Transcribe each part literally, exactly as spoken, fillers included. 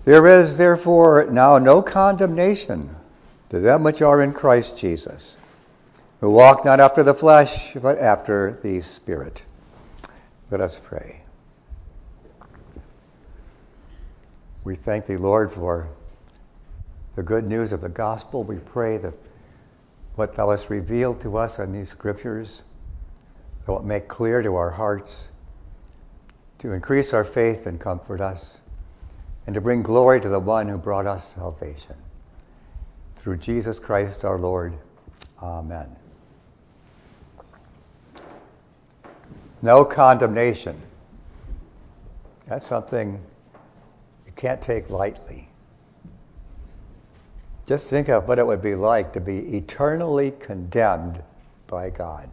There is therefore now no condemnation to them which are in Christ Jesus, who walk not after the flesh, but after the Spirit. Let us pray. We thank thee, Lord, for the good news of the gospel. We pray that what thou hast revealed to us in these scriptures, thou wilt make clear to our hearts, to increase our faith and comfort us, and to bring glory to the one who brought us salvation. Through Jesus Christ our Lord. Amen. No condemnation. That's something you can't take lightly. Just think of what it would be like to be eternally condemned by God.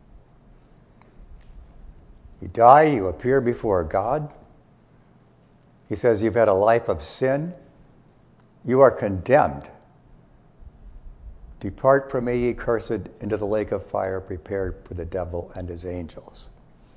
You die, you appear before God. He says you've had a life of sin. You are condemned. Depart from me, ye cursed, into the lake of fire prepared for the devil and his angels.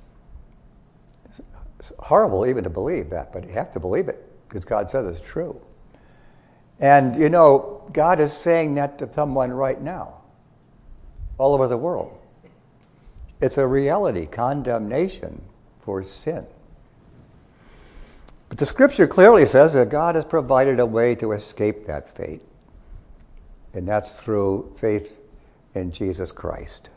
It's horrible even to believe that, but you have to believe it because God says it's true. And, you know, God is saying that to someone right now, all over the world. It's a reality, condemnation for sin. But the scripture clearly says that God has provided a way to escape that fate. And that's through faith in Jesus Christ.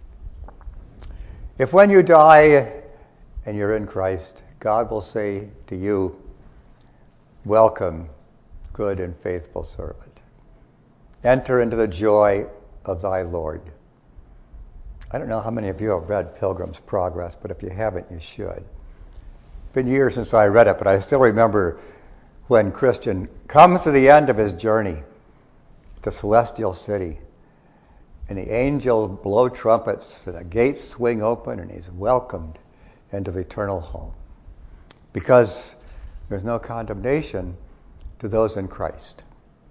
If when you die and you're in Christ, God will say to you, welcome, good and faithful servant. Enter into the joy of thy Lord. I don't know how many of you have read Pilgrim's Progress, but if you haven't, you should. It's been years since I read it, but I still remember when Christian comes to the end of his journey, the celestial city, and the angels blow trumpets, and the gates swing open, and he's welcomed into the eternal home. Because there's no condemnation to those in Christ.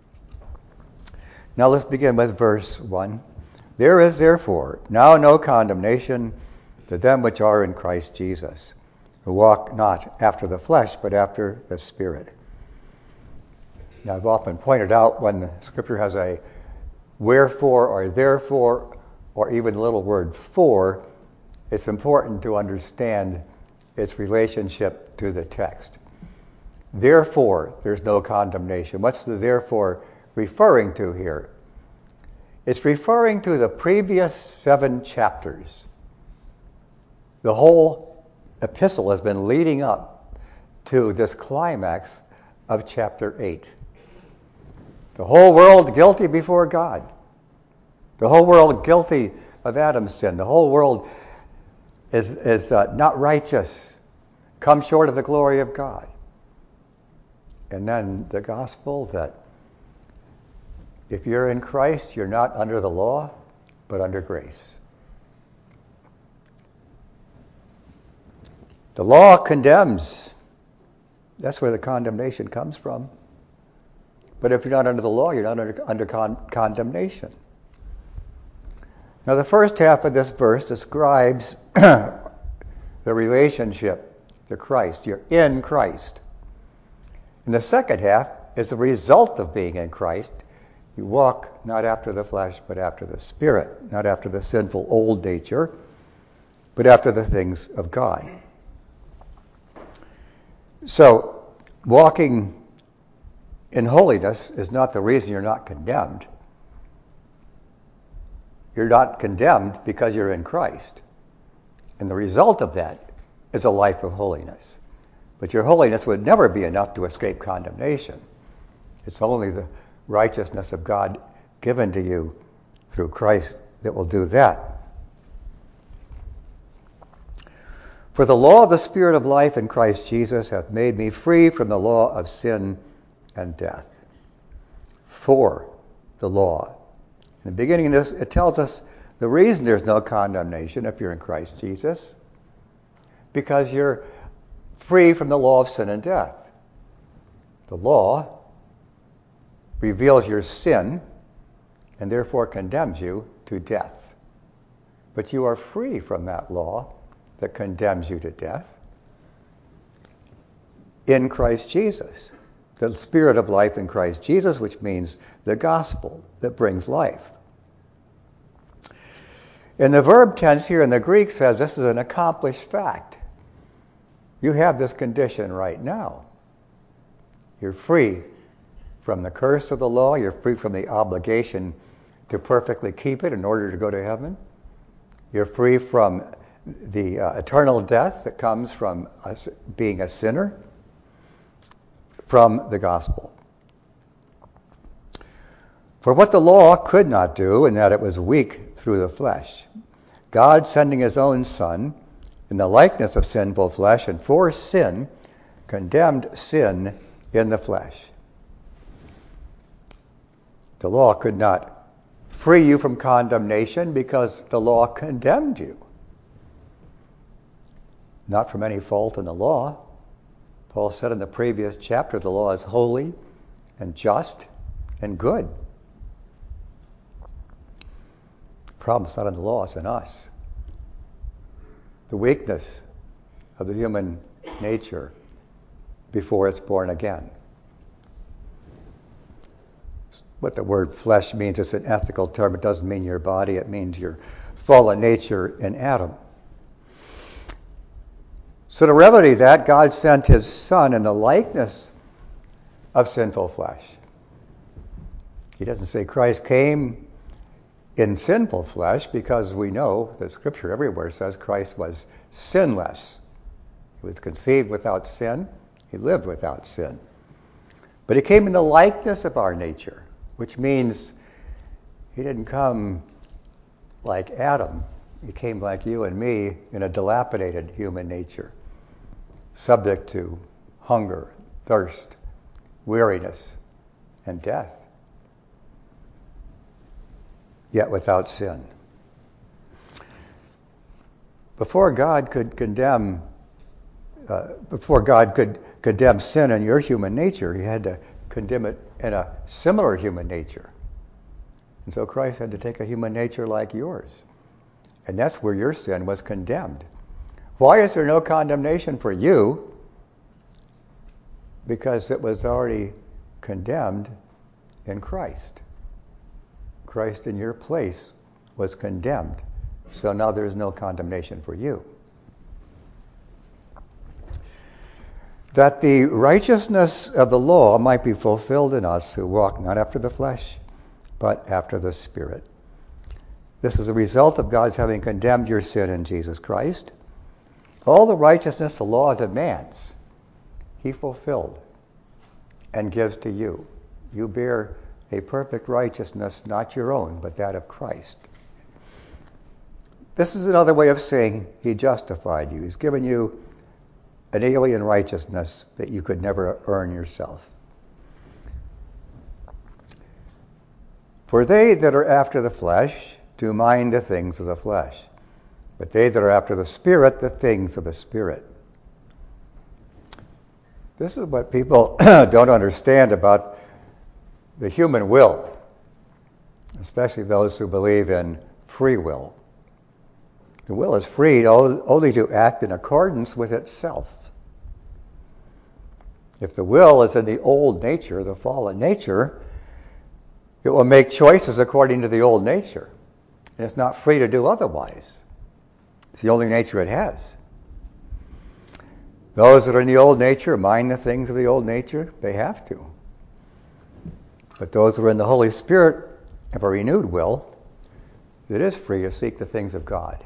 Now let's begin with verse one. There is therefore now no condemnation to them which are in Christ Jesus, who walk not after the flesh, but after the Spirit. Now I've often pointed out when the scripture has a wherefore or therefore, or even the little word for, it's important to understand its relationship to the text. Therefore, there's no condemnation. What's the therefore referring to here? It's referring to the previous seven chapters. The whole epistle has been leading up to this climax of chapter eight. The whole world guilty before God. The whole world guilty of Adam's sin. The whole world is, is uh, not righteous, come short of the glory of God. And then the gospel that if you're in Christ, you're not under the law, but under grace. The law condemns. That's where the condemnation comes from. But if you're not under the law, you're not under, under con- condemnation. Now the first half of this verse describes the relationship to Christ. You're in Christ. And the second half is the result of being in Christ. You walk not after the flesh, but after the Spirit, not after the sinful old nature, but after the things of God. So, walking in holiness is not the reason you're not condemned. You're not condemned because you're in Christ. And the result of that is a life of holiness. But your holiness would never be enough to escape condemnation. It's only the righteousness of God given to you through Christ that will do that. For the law of the Spirit of life in Christ Jesus hath made me free from the law of sin and death. For the law. In the beginning of this, it tells us the reason there's no condemnation if you're in Christ Jesus, because you're free from the law of sin and death. The law reveals your sin and therefore condemns you to death. But you are free from that law that condemns you to death in Christ Jesus. the Spirit of life in Christ Jesus, which means the gospel that brings life. And the verb tense here in the Greek says this is an accomplished fact. You have this condition right now. You're free from the curse of the law. You're free from the obligation to perfectly keep it in order to go to heaven. You're free from the uh, eternal death that comes from us being a sinner, from the gospel. For what the law could not do, in that it was weak through the flesh, God sending his own Son in the likeness of sinful flesh, and for sin, condemned sin in the flesh. The law could not free you from condemnation because the law condemned you. Not from any fault in the law. Paul said in the previous chapter, the law is holy and just and good. The problem's not in the law, it's in us. The weakness of the human nature before it's born again. What the word flesh means, it's an ethical term. It doesn't mean your body. It means your fallen nature in Adam. So to remedy that, God sent his Son in the likeness of sinful flesh. He doesn't say Christ came in sinful flesh, because we know the Scripture everywhere says Christ was sinless. He was conceived without sin. He lived without sin. But he came in the likeness of our nature, which means he didn't come like Adam. He came like you and me in a dilapidated human nature, subject to hunger, thirst, weariness, and death, yet without sin. Before God could condemn, uh, before God could condemn sin in your human nature, he had to condemn it in a similar human nature. And so Christ had to take a human nature like yours. And that's where your sin was condemned. Why is there no condemnation for you? Because it was already condemned in Christ. Christ in your place was condemned. So now there is no condemnation for you. That the righteousness of the law might be fulfilled in us who walk not after the flesh, but after the Spirit. This is a result of God's having condemned your sin in Jesus Christ. All the righteousness the law demands, he fulfilled and gives to you. You bear a perfect righteousness, not your own, but that of Christ. This is another way of saying he justified you. He's given you an alien righteousness that you could never earn yourself. For they that are after the flesh do mind the things of the flesh, but they that are after the Spirit, the things of the Spirit. This is what people don't understand about the human will, especially those who believe in free will. The will is free only to act in accordance with itself. If the will is in the old nature, the fallen nature, it will make choices according to the old nature. And it's not free to do otherwise. It's the only nature it has. Those that are in the old nature mind the things of the old nature. They have to. But those who are in the Holy Spirit have a renewed will that is free to seek the things of God.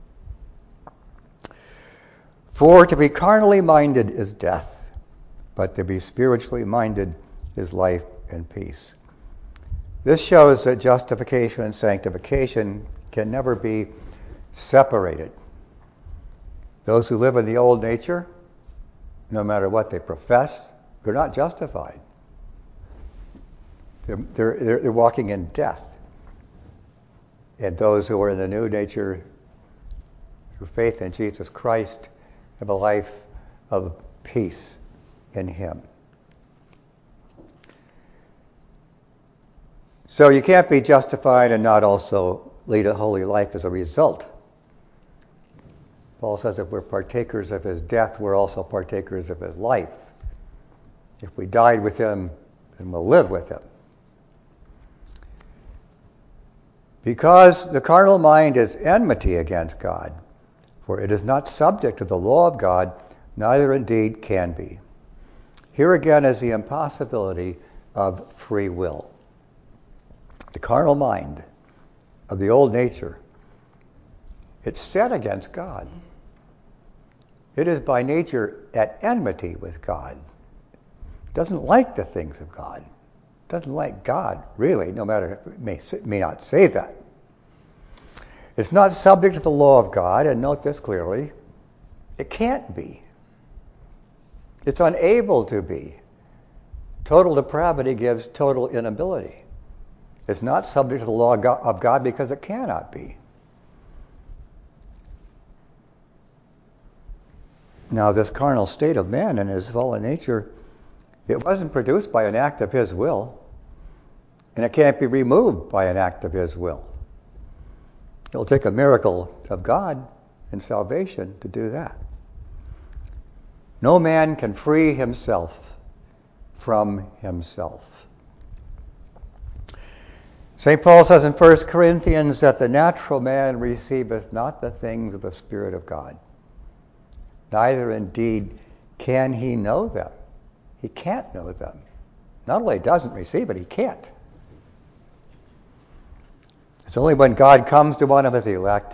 For to be carnally minded is death, but to be spiritually minded is life and peace. This shows that justification and sanctification can never be separated. Those who live in the old nature, no matter what they profess, they're not justified. They're, they're, they're walking in death. And those who are in the new nature, through faith in Jesus Christ, have a life of peace in him. So you can't be justified and not also lead a holy life as a result. Paul says if we're partakers of his death, we're also partakers of his life. If we died with him, then we'll live with him. Because the carnal mind is enmity against God, for it is not subject to the law of God, neither indeed can be. Here again is the impossibility of free will. The carnal mind of the old nature, it's set against God. It is by nature at enmity with God. It doesn't like the things of God. It doesn't like God, really, no matter it may, may not say that. It's not subject to the law of God, and note this clearly, it can't be. It's unable to be. Total depravity gives total inability. It's not subject to the law of God because it cannot be. Now, this carnal state of man in his fallen nature, it wasn't produced by an act of his will, and it can't be removed by an act of his will. It'll take a miracle of God and salvation to do that. No man can free himself from himself. Saint Paul says in First Corinthians that the natural man receiveth not the things of the Spirit of God, neither indeed can he know them. He can't know them. Not only doesn't receive it, he can't. It's only when God comes to one of his elect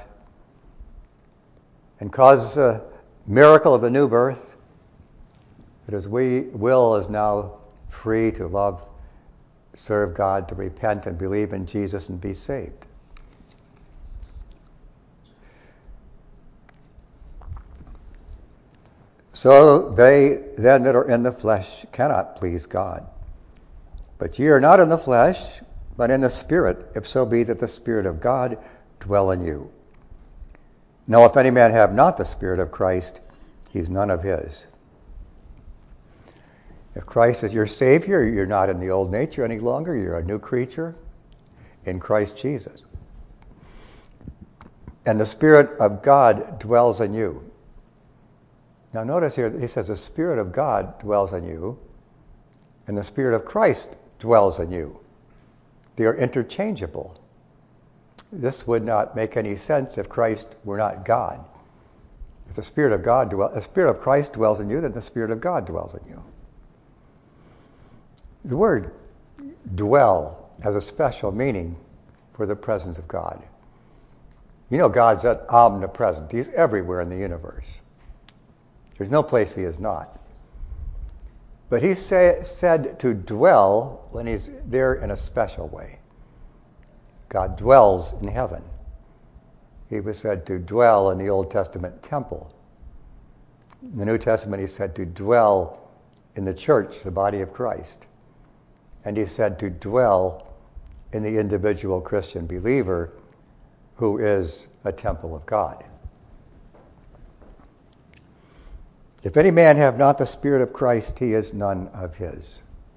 and causes a miracle of the new birth that his will is now free to love, serve God, to repent and believe in Jesus and be saved. So they then that are in the flesh cannot please God. But ye are not in the flesh, but in the Spirit, if so be that the Spirit of God dwell in you. Now if any man have not the Spirit of Christ, he is none of his. If Christ is your Savior, you're not in the old nature any longer. You're a new creature in Christ Jesus. And the Spirit of God dwells in you. Now notice here, he says the Spirit of God dwells in you, and the Spirit of Christ dwells in you. They are interchangeable. This would not make any sense if Christ were not God. If the Spirit of God dwell, the Spirit of Christ dwells in you, then the Spirit of God dwells in you. The word dwell has a special meaning for the presence of God. You know God's omnipresent. He's everywhere in the universe. There's no place he is not. But he's say, said to dwell when he's there in a special way. God dwells in heaven. He was said to dwell in the Old Testament temple. In the New Testament, he's said to dwell in the church, the body of Christ. And he's said to dwell in the individual Christian believer who is a temple of God. If any man have not the Spirit of Christ, he is none of his.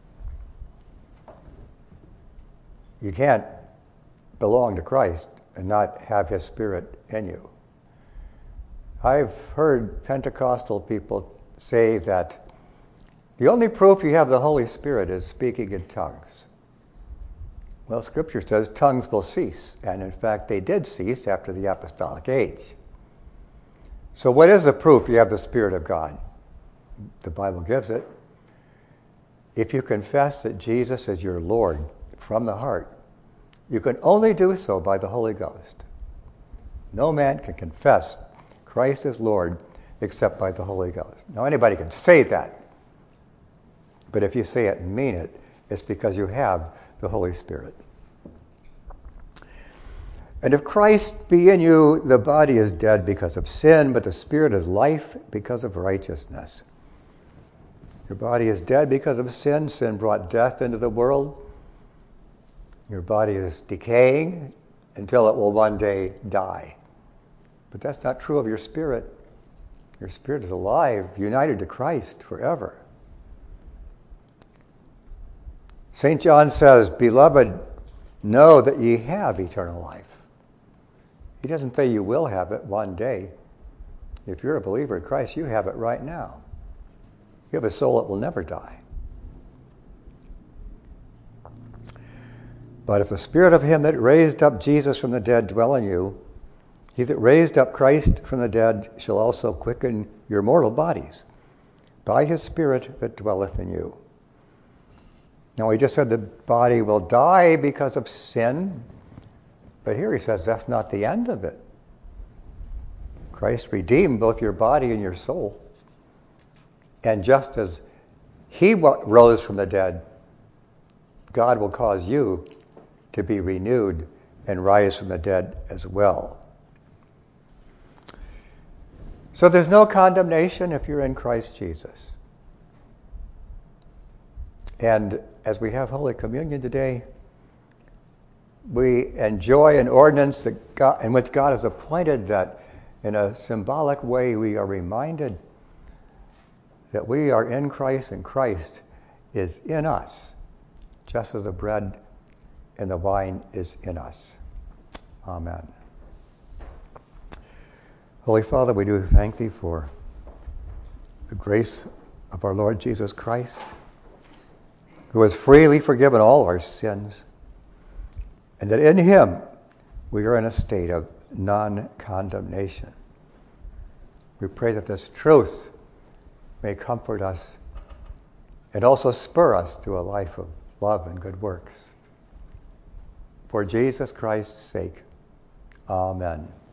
You can't belong to Christ and not have his Spirit in you. I've heard Pentecostal people say that the only proof you have the Holy Spirit is speaking in tongues. Well, Scripture says tongues will cease, and in fact they did cease after the apostolic age. So what is the proof you have the Spirit of God? The Bible gives it. If you confess that Jesus is your Lord from the heart, you can only do so by the Holy Ghost. No man can confess Christ as Lord except by the Holy Ghost. Now anybody can say that, but if you say it and mean it, it's because you have the Holy Spirit. And if Christ be in you, the body is dead because of sin, but the Spirit is life because of righteousness. Your body is dead because of sin. Sin brought death into the world. Your body is decaying until it will one day die. But that's not true of your spirit. Your spirit is alive, united to Christ forever. Saint John says, "Beloved, know that ye have eternal life." He doesn't say you will have it one day. If you're a believer in Christ, you have it right now. You have a soul that will never die. But if the Spirit of him that raised up Jesus from the dead dwell in you, he that raised up Christ from the dead shall also quicken your mortal bodies by his Spirit that dwelleth in you. Now, he just said the body will die because of sin, but here he says that's not the end of it. Christ redeemed both your body and your soul. And just as he rose from the dead, God will cause you to be renewed and rise from the dead as well. So there's no condemnation if you're in Christ Jesus. And as we have Holy Communion today, we enjoy an ordinance that God, in which God has appointed that in a symbolic way we are reminded that we are in Christ and Christ is in us, just as the bread and the wine is in us. Amen. Holy Father, we do thank thee for the grace of our Lord Jesus Christ, who has freely forgiven all our sins, and that in him we are in a state of non-condemnation. We pray that this truth may comfort us and also spur us to a life of love and good works. For Jesus Christ's sake, amen.